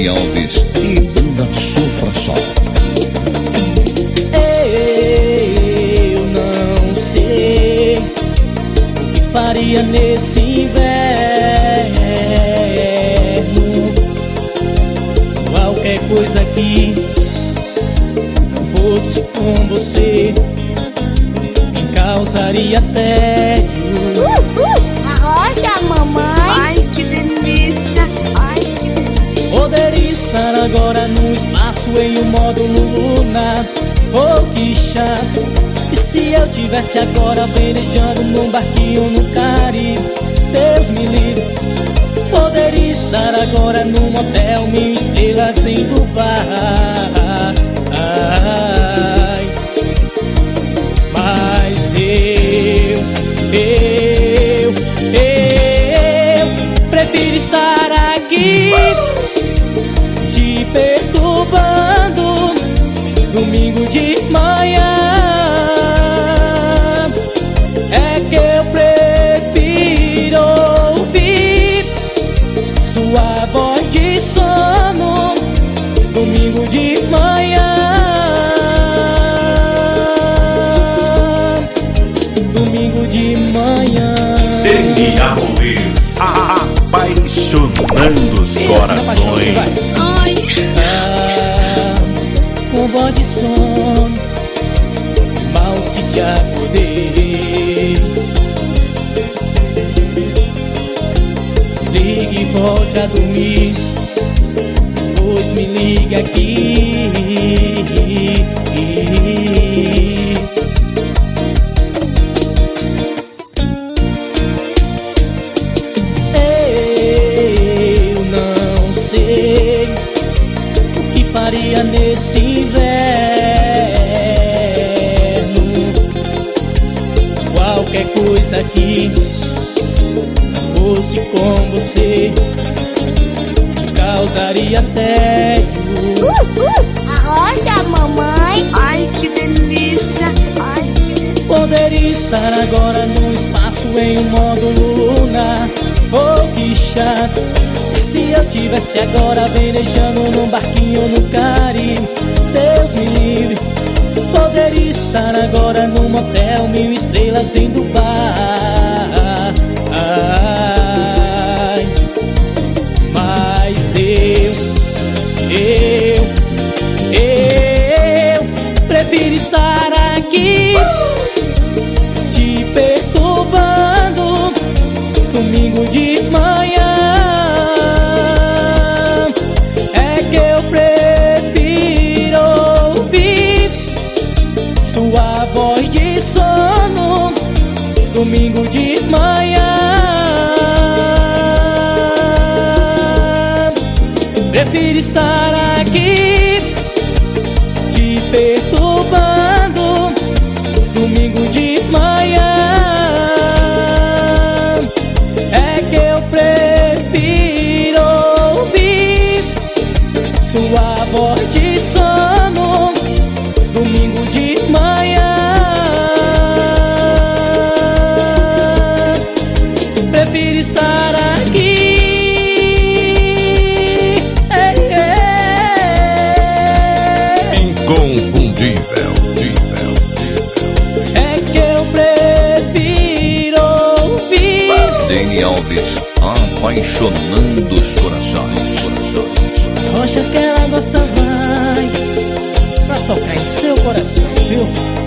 Deni Alves e Banda Sofra Só. Eu não sei o que faria nesse inverno. Qualquer coisa que não fosse com você me causaria tédio. Arrocha, mamãe. Ai, que delícia. Ai, que delícia. Poderia estar agora no espaço em um módulo lunar. Oh, que chato. E se eu tivesse agora velejando num barquinho no Caribe? Deus me livre. Poderia estar agora num hotel 1000 estrelas em Dubai. Mas eu prefiro estar aqui te perturbando domingo de manhã. É que eu prefiro ouvir sua voz de sono domingo de manhã. Domingo de manhã. Deni Alves, apaixonando os corações. Ai. Com voz de sono, mal se te acordei. Desligue e volte a dormir, depois me ligue aqui. Eu não sei o que faria nesse inverno. Qualquer coisa que não fosse com você me causaria tédio. Arrocha, mamãe. Ai, que delícia. Ai, que delícia. Poderia estar agora no espaço em um módulo lunar. Oh, que chato. Se eu tivesse agora velejando num barquinho no Caribe? Deus me livre. Poderia estar agora num motel 1000 estrelas em Dubai. Mas eu prefiro estar aqui te perturbando domingo de manhã. É que eu prefiro ouvir sua voz de sono domingo de manhã. Prefiro estar aqui te perturbando domingo de manhã. É que eu prefiro ouvir sua voz de sono domingo de manhã. Prefiro estar aqui. Inconfundível. É que eu prefiro ouvir Deni Alves, apaixonando os corações. rocha que ela gosta vai pra tocar em seu coração, viu?